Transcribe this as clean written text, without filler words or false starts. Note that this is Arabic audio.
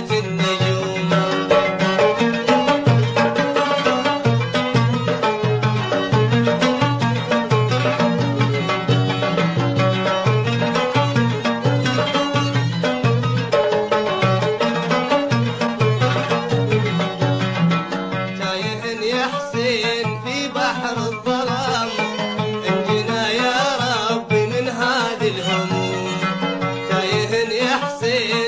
بيت النجوم. تايه يا حسين في بحر الظلام، انجنا يا رب من هذه الهموم. تايه يا حسين